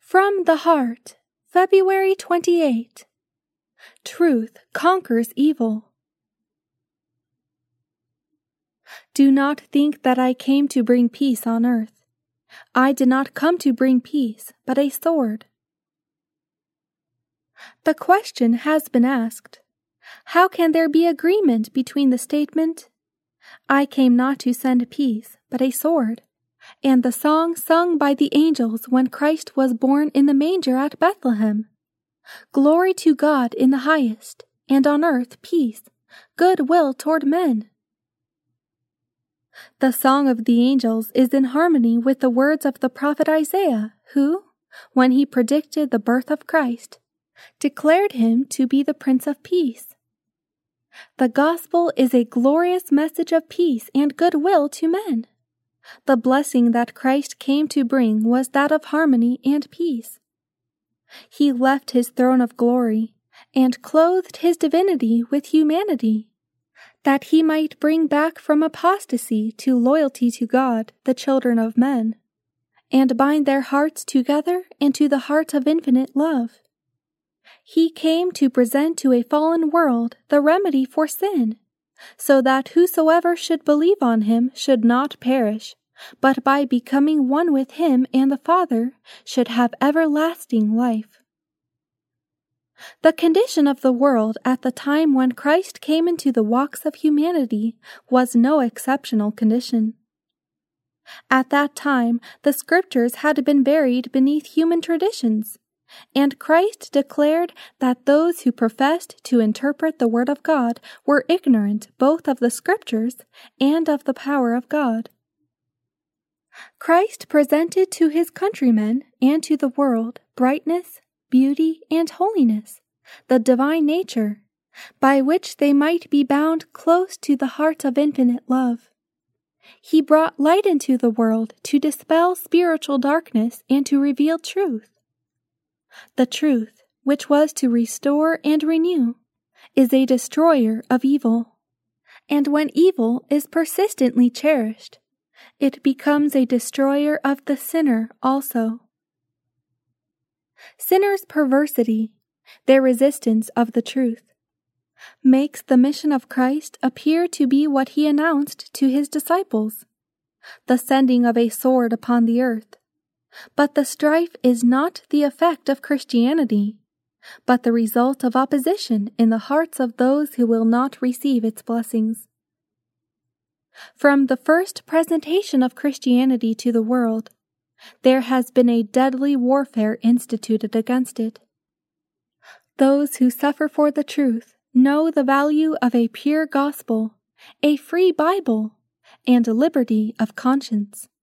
From the Heart, February 28. Truth conquers evil. Do not think that I came to bring peace on earth. I did not come to bring peace, but a sword. The question has been asked, how can there be agreement between the statement, I came not to send peace, but a sword, and the song sung by the angels when Christ was born in the manger at Bethlehem? Glory to God in the highest, and on earth peace, good will toward men. The song of the angels is in harmony with the words of the prophet Isaiah, who, when he predicted the birth of Christ, declared him to be the Prince of Peace. The gospel is a glorious message of peace and goodwill to men. The blessing that Christ came to bring was that of harmony and peace. He left his throne of glory and clothed his divinity with humanity, that he might bring back from apostasy to loyalty to God the children of men, and bind their hearts together into the heart of infinite love. He came to present to a fallen world the remedy for sin, so that whosoever should believe on him should not perish, but by becoming one with him and the Father should have everlasting life. The condition of the world at the time when Christ came into the walks of humanity was no exceptional condition. At that time, the Scriptures had been buried beneath human traditions, and Christ declared that those who professed to interpret the Word of God were ignorant both of the Scriptures and of the power of God. Christ presented to his countrymen and to the world brightness, beauty, and holiness, the divine nature, by which they might be bound close to the heart of infinite love. He brought light into the world to dispel spiritual darkness and to reveal truth. The truth, which was to restore and renew, is a destroyer of evil. And when evil is persistently cherished, it becomes a destroyer of the sinner also. Sinners' perversity, their resistance of the truth, makes the mission of Christ appear to be what he announced to his disciples, the sending of a sword upon the earth. But the strife is not the effect of Christianity, but the result of opposition in the hearts of those who will not receive its blessings. From the first presentation of Christianity to the world, there has been a deadly warfare instituted against it. Those who suffer for the truth know the value of a pure gospel, a free Bible, and liberty of conscience.